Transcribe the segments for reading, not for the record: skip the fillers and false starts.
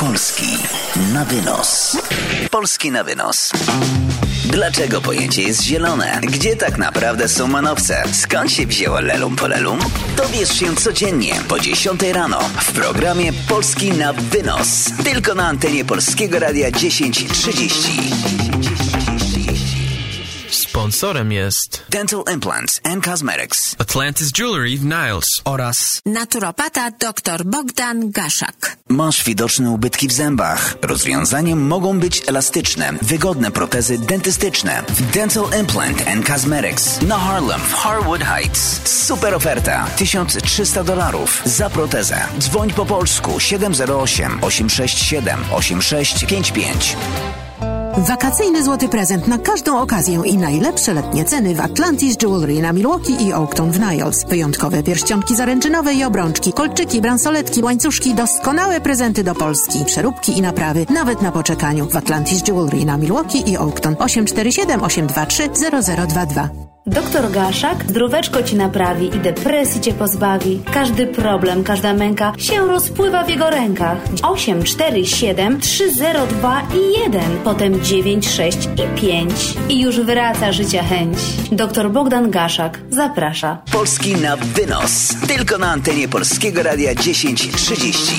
Polski na wynos. Polski na wynos. Dlaczego pojęcie jest zielone? Gdzie tak naprawdę są manowce? Skąd się wzięło lelum polelum? Dowiesz się codziennie po 10 rano w programie Polski na wynos. Tylko na antenie Polskiego Radia 1030. Sponsorem jest Dental Implants and Cosmetics, Atlantis Jewelry w Niles oraz naturopata dr Bogdan Gaszak. Masz widoczne ubytki w zębach. Rozwiązaniem mogą być elastyczne, wygodne protezy dentystyczne. Dental Implant and Cosmetics na Harlem w Harwood Heights. Super oferta, $1,300 za protezę. Dzwoń po polsku 708 867 8655. Wakacyjny złoty prezent na każdą okazję i najlepsze letnie ceny w Atlantis Jewelry na Milwaukee i Oakton w Niles. Wyjątkowe pierścionki zaręczynowe i obrączki, kolczyki, bransoletki, łańcuszki, doskonałe prezenty do Polski, przeróbki i naprawy, nawet na poczekaniu. W Atlantis Jewelry na Milwaukee i Oakton 847 823 0022. Doktor Gaszak zdróweczko ci naprawi i depresji cię pozbawi. Każdy problem, każda męka się rozpływa w jego rękach. 8, 4, 7, 3, 0, 2 i 1. Potem 9, 6 i 5. I już wraca życia chęć. Doktor Bogdan Gaszak zaprasza. Polski na wynos. Tylko na antenie Polskiego Radia 1030.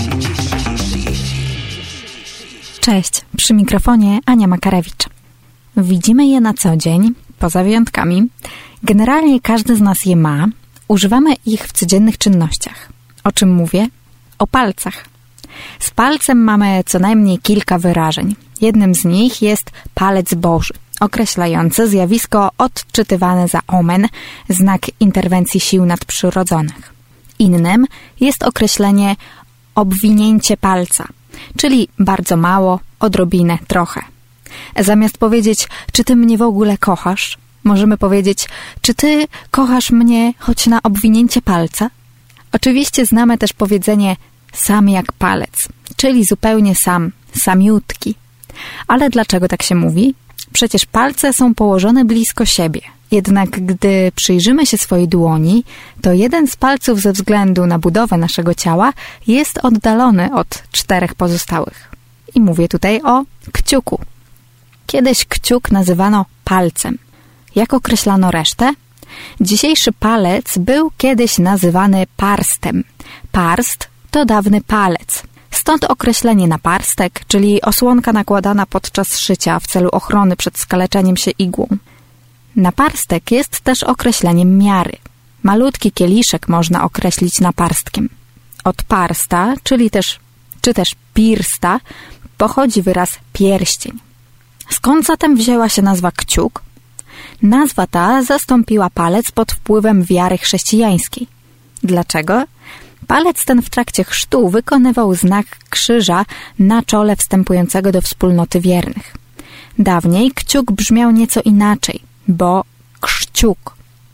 Cześć, przy mikrofonie Ania Makarewicz. Widzimy je na co dzień, poza wyjątkami. Generalnie każdy z nas je ma. Używamy ich w codziennych czynnościach. O czym mówię? O palcach. Z palcem mamy co najmniej kilka wyrażeń. Jednym z nich jest palec Boży, określający zjawisko odczytywane za omen, znak interwencji sił nadprzyrodzonych. Innym jest określenie obwinięcie palca, czyli bardzo mało, odrobinę, trochę. Zamiast powiedzieć, czy ty mnie w ogóle kochasz, możemy powiedzieć, czy ty kochasz mnie choć na obwinięcie palca? Oczywiście znamy też powiedzenie sam jak palec, czyli zupełnie sam, samiutki. Ale dlaczego tak się mówi? Przecież palce są położone blisko siebie. Jednak gdy przyjrzymy się swojej dłoni, to jeden z palców ze względu na budowę naszego ciała jest oddalony od 4 pozostałych. I mówię tutaj o kciuku. Kiedyś kciuk nazywano palcem. Jak określano resztę? Dzisiejszy palec był kiedyś nazywany parstem. Parst to dawny palec. Stąd określenie naparstek, czyli osłonka nakładana podczas szycia w celu ochrony przed skaleczeniem się igłą. Naparstek jest też określeniem miary. Malutki kieliszek można określić naparstkiem. Od parsta, czy też pirsta, pochodzi wyraz pierścień. Skąd zatem wzięła się nazwa kciuk? Nazwa ta zastąpiła palec pod wpływem wiary chrześcijańskiej. Dlaczego? Palec ten w trakcie chrztu wykonywał znak krzyża na czole wstępującego do wspólnoty wiernych. Dawniej kciuk brzmiał nieco inaczej, bo krzciuk.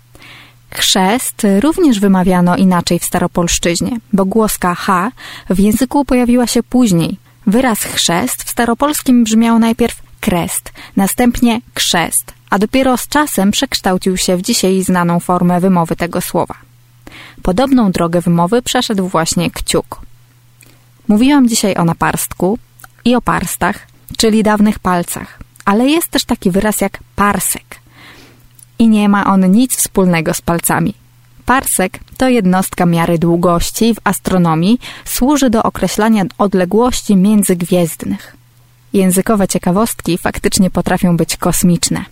Chrzest również wymawiano inaczej w staropolszczyźnie, bo głoska H w języku pojawiła się później. Wyraz chrzest w staropolskim brzmiał najpierw krest, następnie krzest, a dopiero z czasem przekształcił się w dzisiaj znaną formę wymowy tego słowa. Podobną drogę wymowy przeszedł właśnie kciuk. Mówiłam dzisiaj o naparstku i o parstach, czyli dawnych palcach, ale jest też taki wyraz jak parsek. I nie ma on nic wspólnego z palcami. Parsek to jednostka miary długości w astronomii, służy do określania odległości międzygwiezdnych. Językowe ciekawostki faktycznie potrafią być kosmiczne.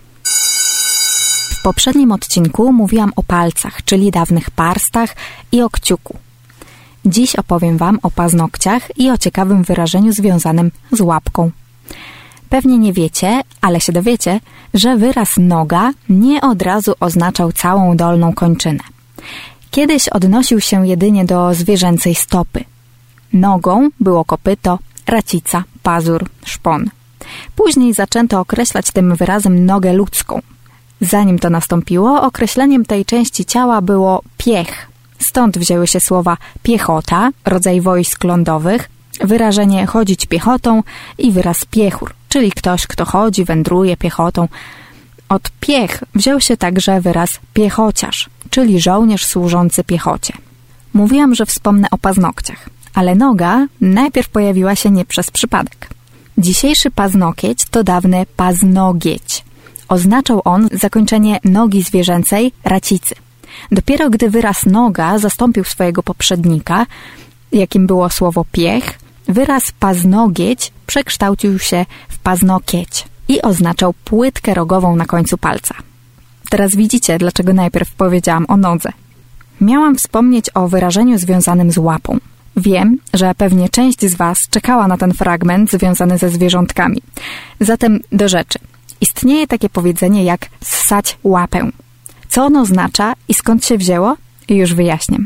W poprzednim odcinku mówiłam o palcach, czyli dawnych parstach i o kciuku. Dziś opowiem wam o paznokciach i o ciekawym wyrażeniu związanym z łapką. Pewnie nie wiecie, ale się dowiecie, że wyraz noga nie od razu oznaczał całą dolną kończynę. Kiedyś odnosił się jedynie do zwierzęcej stopy. Nogą było kopyto, racica, pazur, szpon. Później zaczęto określać tym wyrazem nogę ludzką. Zanim to nastąpiło, określeniem tej części ciała było piech. Stąd wzięły się słowa piechota, rodzaj wojsk lądowych, wyrażenie chodzić piechotą i wyraz piechur, czyli ktoś, kto chodzi, wędruje piechotą. Od piech wziął się także wyraz piechociarz, czyli żołnierz służący piechocie. Mówiłam, że wspomnę o paznokciach, Ale noga najpierw pojawiła się nie przez przypadek. Dzisiejszy paznokieć to dawny paznogieć. Oznaczał on zakończenie nogi zwierzęcej, racicy. Dopiero gdy wyraz noga zastąpił swojego poprzednika, jakim było słowo piech, wyraz paznogieć przekształcił się w paznokieć i oznaczał płytkę rogową na końcu palca. Teraz widzicie, dlaczego najpierw powiedziałam o nodze. Miałam wspomnieć o wyrażeniu związanym z łapą. Wiem, że pewnie część z Was czekała na ten fragment związany ze zwierzątkami. Zatem do rzeczy. Istnieje takie powiedzenie jak ssać łapę. Co ono oznacza i skąd się wzięło? Już wyjaśniam.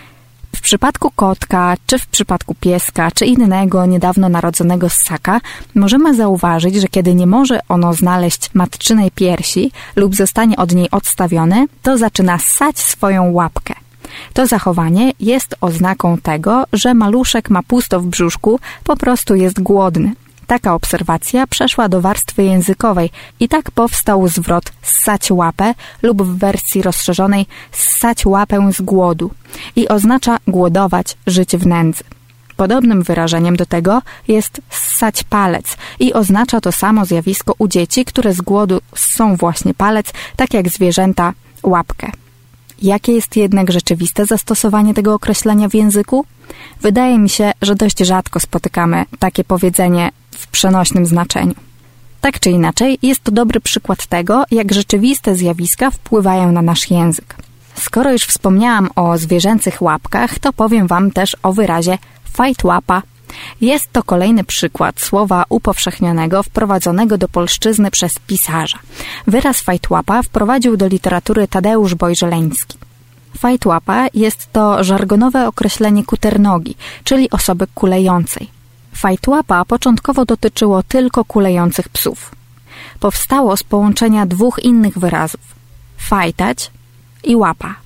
W przypadku kotka, czy w przypadku pieska, czy innego niedawno narodzonego ssaka, możemy zauważyć, że kiedy nie może ono znaleźć matczynej piersi lub zostanie od niej odstawione, to zaczyna ssać swoją łapkę. To zachowanie jest oznaką tego, że maluszek ma pusto w brzuszku, po prostu jest głodny. Taka obserwacja przeszła do warstwy językowej i tak powstał zwrot ssać łapę lub w wersji rozszerzonej ssać łapę z głodu i oznacza głodować, żyć w nędzy. Podobnym wyrażeniem do tego jest ssać palec i oznacza to samo zjawisko u dzieci, które z głodu ssą właśnie palec, tak jak zwierzęta łapkę. Jakie jest jednak rzeczywiste zastosowanie tego określenia w języku? Wydaje mi się, że dość rzadko spotykamy takie powiedzenie w przenośnym znaczeniu. Tak czy inaczej, jest to dobry przykład tego, jak rzeczywiste zjawiska wpływają na nasz język. Skoro już wspomniałam o zwierzęcych łapkach, to powiem Wam też o wyrazie fajtłapa. Jest to kolejny przykład słowa upowszechnionego wprowadzonego do polszczyzny przez pisarza. Wyraz fajtłapa wprowadził do literatury Tadeusz Bojżeleński. Fajtłapa jest to żargonowe określenie kuternogi, czyli osoby kulejącej. Fajtłapa początkowo dotyczyło tylko kulejących psów. Powstało z połączenia dwóch innych wyrazów – fajtać i łapa.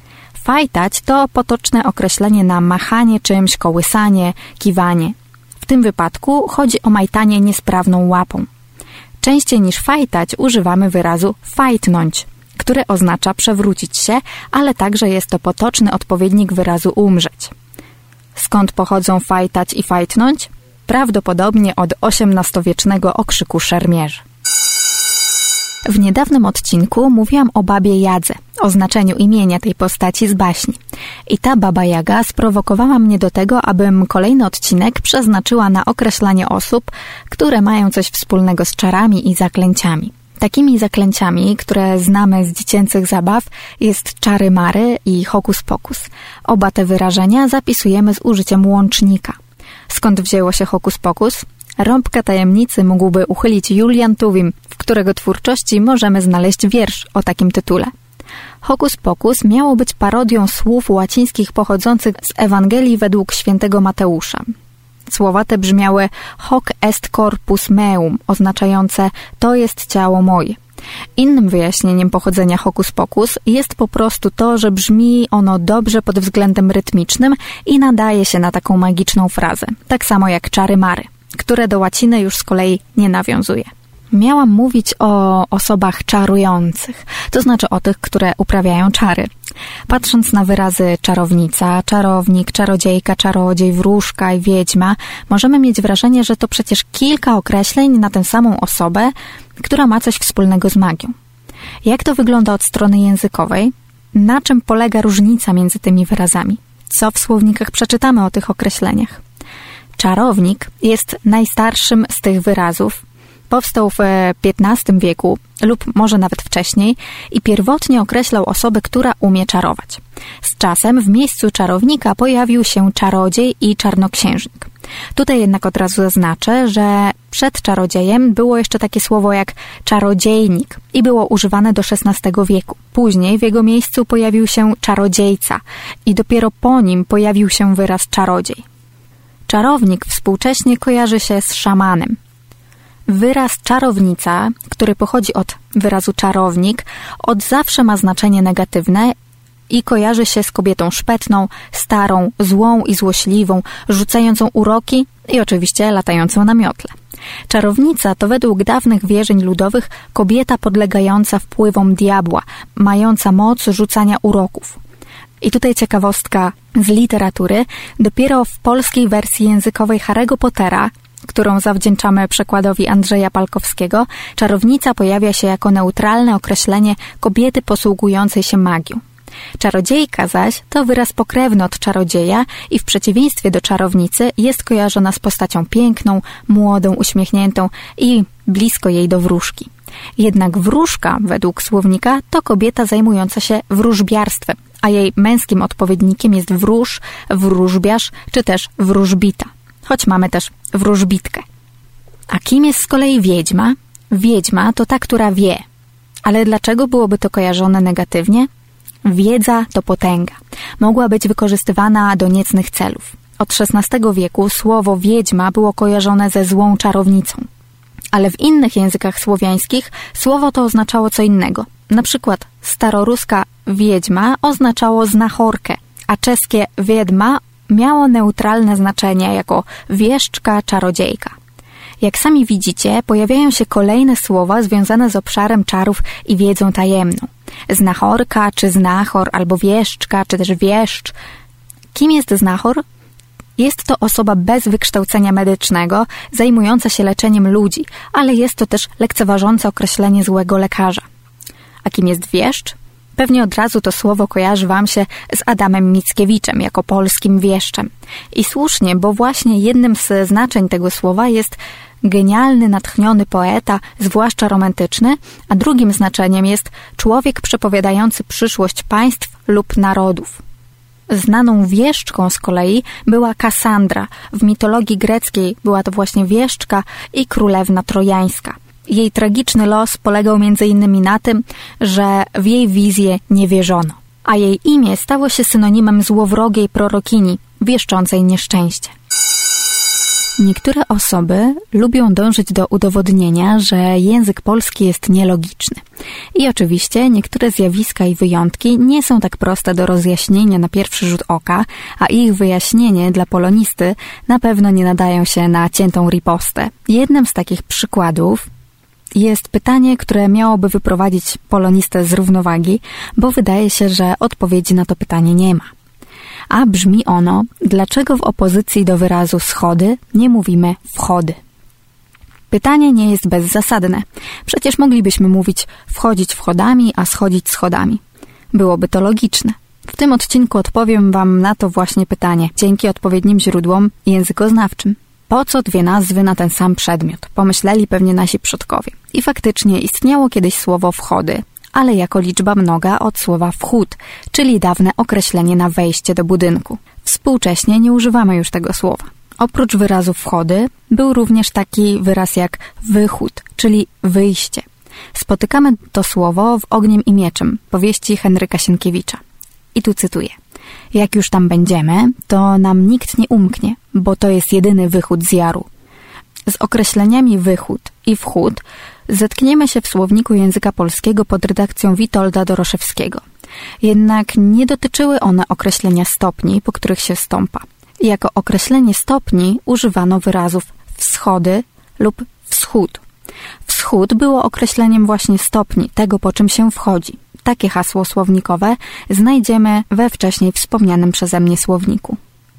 Fajtać to potoczne określenie na machanie czymś, kołysanie, kiwanie. W tym wypadku chodzi o majtanie niesprawną łapą. Częściej niż fajtać używamy wyrazu fajtnąć, który oznacza przewrócić się, ale także jest to potoczny odpowiednik wyrazu umrzeć. Skąd pochodzą fajtać i fajtnąć? Prawdopodobnie od XVIII-wiecznego okrzyku szermierzy. W niedawnym odcinku mówiłam o babie Jadze, o znaczeniu imienia tej postaci z baśni. I ta baba Jaga sprowokowała mnie do tego, abym kolejny odcinek przeznaczyła na określanie osób, które mają coś wspólnego z czarami i zaklęciami. Takimi zaklęciami, które znamy z dziecięcych zabaw, jest czary mary i hokus pokus. Oba te wyrażenia zapisujemy z użyciem łącznika. Skąd wzięło się hokus pokus? Rąbka tajemnicy mógłby uchylić Julian Tuwim, w którego twórczości możemy znaleźć wiersz o takim tytule. Hokus pokus miało być parodią słów łacińskich pochodzących z Ewangelii według świętego Mateusza. Słowa te brzmiały hoc est corpus meum, oznaczające to jest ciało moje. Innym wyjaśnieniem pochodzenia hokus pokus jest po prostu to, że brzmi ono dobrze pod względem rytmicznym i nadaje się na taką magiczną frazę, tak samo jak czary mary, które do łaciny już z kolei nie nawiązuje. Miałam mówić o osobach czarujących, to znaczy o tych, które uprawiają czary. Patrząc na wyrazy czarownica, czarownik, czarodziejka, czarodziej, wróżka i wiedźma, możemy mieć wrażenie, że to przecież kilka określeń na tę samą osobę, która ma coś wspólnego z magią. Jak to wygląda od strony językowej? Na czym polega różnica między tymi wyrazami? Co w słownikach przeczytamy o tych określeniach? Czarownik jest najstarszym z tych wyrazów. Powstał w XV wieku lub może nawet wcześniej i pierwotnie określał osobę, która umie czarować. Z czasem w miejscu czarownika pojawił się czarodziej i czarnoksiężnik. Tutaj jednak od razu zaznaczę, że przed czarodziejem było jeszcze takie słowo jak czarodziejnik i było używane do XVI wieku. Później w jego miejscu pojawił się czarodziejca i dopiero po nim pojawił się wyraz czarodziej. Czarownik współcześnie kojarzy się z szamanem. Wyraz czarownica, który pochodzi od wyrazu czarownik, od zawsze ma znaczenie negatywne i kojarzy się z kobietą szpetną, starą, złą i złośliwą, rzucającą uroki i oczywiście latającą na miotle. Czarownica to według dawnych wierzeń ludowych kobieta podlegająca wpływom diabła, mająca moc rzucania uroków. I tutaj ciekawostka z literatury. Dopiero w polskiej wersji językowej Harry'ego Pottera, którą zawdzięczamy przekładowi Andrzeja Palkowskiego, czarownica pojawia się jako neutralne określenie kobiety posługującej się magią. Czarodziejka zaś to wyraz pokrewny od czarodzieja i w przeciwieństwie do czarownicy jest kojarzona z postacią piękną, młodą, uśmiechniętą i blisko jej do wróżki. Jednak wróżka, według słownika, to kobieta zajmująca się wróżbiarstwem, a jej męskim odpowiednikiem jest wróż, wróżbiarz czy też wróżbita. Choć mamy też wróżbitkę. A kim jest z kolei wiedźma? Wiedźma to ta, która wie. Ale dlaczego byłoby to kojarzone negatywnie? Wiedza to potęga. Mogła być wykorzystywana do niecnych celów. Od XVI wieku słowo wiedźma było kojarzone ze złą czarownicą. Ale w innych językach słowiańskich słowo to oznaczało co innego. Na przykład staroruska wiedźma oznaczało znachorkę, a czeskie wiedma miało neutralne znaczenie jako wieszczka, czarodziejka. Jak sami widzicie, pojawiają się kolejne słowa związane z obszarem czarów i wiedzą tajemną. Znachorka, czy znachor, albo wieszczka, czy też wieszcz. Kim jest znachor? Jest to osoba bez wykształcenia medycznego, zajmująca się leczeniem ludzi, ale jest to też lekceważące określenie złego lekarza. A kim jest wieszcz? Pewnie od razu to słowo kojarzy wam się z Adamem Mickiewiczem jako polskim wieszczem. I słusznie, bo właśnie jednym z znaczeń tego słowa jest genialny, natchniony poeta, zwłaszcza romantyczny, a drugim znaczeniem jest człowiek przepowiadający przyszłość państw lub narodów. Znaną wieszczką z kolei była Kassandra. W mitologii greckiej była to właśnie wieszczka i królewna trojańska. Jej tragiczny los polegał m.in. na tym, że w jej wizję nie wierzono, a jej imię stało się synonimem złowrogiej prorokini, wieszczącej nieszczęście. Niektóre osoby lubią dążyć do udowodnienia, że język polski jest nielogiczny. I oczywiście niektóre zjawiska i wyjątki nie są tak proste do rozjaśnienia na pierwszy rzut oka, a ich wyjaśnienie dla polonisty na pewno nie nadają się na ciętą ripostę. Jednym z takich przykładów jest pytanie, które miałoby wyprowadzić polonistę z równowagi, bo wydaje się, że odpowiedzi na to pytanie nie ma. A brzmi ono, dlaczego w opozycji do wyrazu schody nie mówimy wchody? Pytanie nie jest bezzasadne. Przecież moglibyśmy mówić wchodzić wchodami, a schodzić schodami. Byłoby to logiczne. W tym odcinku odpowiem wam na to właśnie pytanie, dzięki odpowiednim źródłom językoznawczym. Po co dwie nazwy na ten sam przedmiot? Pomyśleli pewnie nasi przodkowie. I faktycznie istniało kiedyś słowo wchody, ale jako liczba mnoga od słowa wchód, czyli dawne określenie na wejście do budynku. Współcześnie nie używamy już tego słowa. Oprócz wyrazu wchody był również taki wyraz jak wychód, czyli wyjście. Spotykamy to słowo w Ogniem i mieczem, powieści Henryka Sienkiewicza. I tu cytuję. Jak już tam będziemy, to nam nikt nie umknie, bo to jest jedyny wychód z jaru. Z określeniami wychód i wchód zetkniemy się w słowniku języka polskiego pod redakcją Witolda Doroszewskiego. Jednak nie dotyczyły one określenia stopni, po których się stąpa. Jako określenie stopni używano wyrazów wschody lub wschód. Wschód było określeniem właśnie stopni, tego po czym się wchodzi. Takie hasło słownikowe znajdziemy we wcześniej wspomnianym przeze mnie słowniku.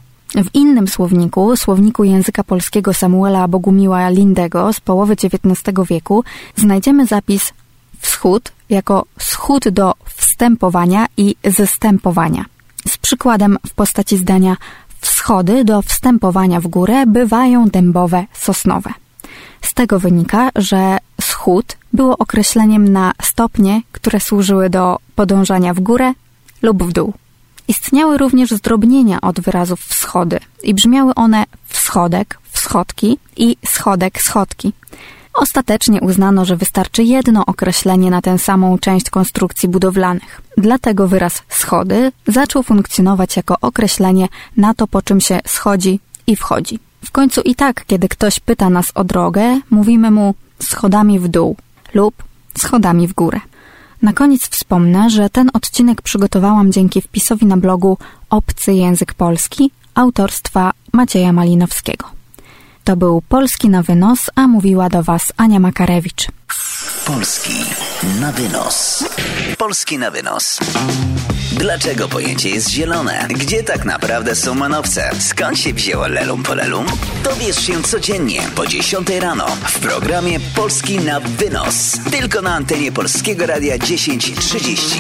W innym słowniku języka polskiego Samuela Bogumiła Lindego z połowy XIX wieku znajdziemy zapis wschód jako schód do wstępowania i zstępowania. Z przykładem w postaci zdania wschody do wstępowania w górę bywają dębowe, sosnowe. Z tego wynika, że schód było określeniem na stopnie, które służyły do podążania w górę lub w dół. Istniały również zdrobnienia od wyrazów wschody i brzmiały one wschodek, wschodki i schodek, schodki. Ostatecznie uznano, że wystarczy jedno określenie na tę samą część konstrukcji budowlanych. Dlatego wyraz schody zaczął funkcjonować jako określenie na to, po czym się schodzi i wchodzi. W końcu i tak, kiedy ktoś pyta nas o drogę, mówimy mu schodami w dół lub schodami w górę. Na koniec wspomnę, że ten odcinek przygotowałam dzięki wpisowi na blogu Obcy Język Polski autorstwa Macieja Malinowskiego. To był Polski na wynos, a mówiła do Was Ania Makarewicz. Polski na wynos. Polski na wynos. Dlaczego pojęcie jest zielone? Gdzie tak naprawdę są manowce? Skąd się wzięło lelum polelum? Dowiesz się codziennie po 10 rano w programie Polski na wynos. Tylko na antenie Polskiego Radia 1030.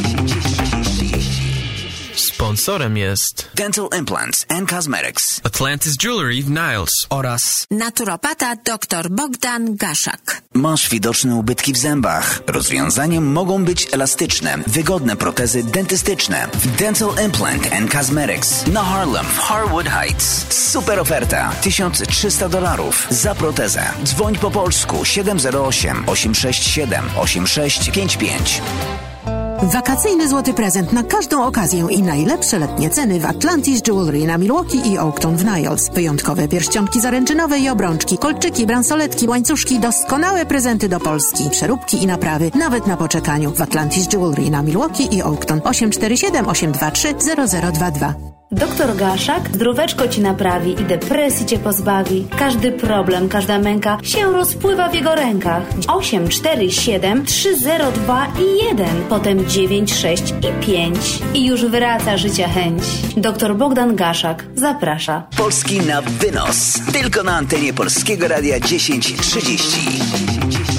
Sponsorem jest Dental Implants and Cosmetics, Atlantis Jewelry w Niles oraz Naturopata dr Bogdan Gaszak. Masz widoczne ubytki w zębach. Rozwiązaniem mogą być elastyczne, wygodne protezy dentystyczne w Dental Implant and Cosmetics na Harlem w Harwood Heights. Super oferta $1300 za protezę. Dzwoń po polsku 708 867 8655. Wakacyjny złoty prezent na każdą okazję i najlepsze letnie ceny w Atlantis Jewelry na Milwaukee i Oakton w Niles. Wyjątkowe pierścionki zaręczynowe i obrączki, kolczyki, bransoletki, łańcuszki, doskonałe prezenty do Polski, przeróbki i naprawy, nawet na poczekaniu w Atlantis Jewelry na Milwaukee i Oakton 847 823 0022. Doktor Gaszak zdróweczko ci naprawi i depresji cię pozbawi. Każdy problem, każda męka się rozpływa w jego rękach. 8, 4, 7, 3, 0, 2 i 1. Potem 9, 6 i 5. I już wraca życia chęć. Doktor Bogdan Gaszak zaprasza. Polski na wynos. Tylko na antenie Polskiego Radia 1030.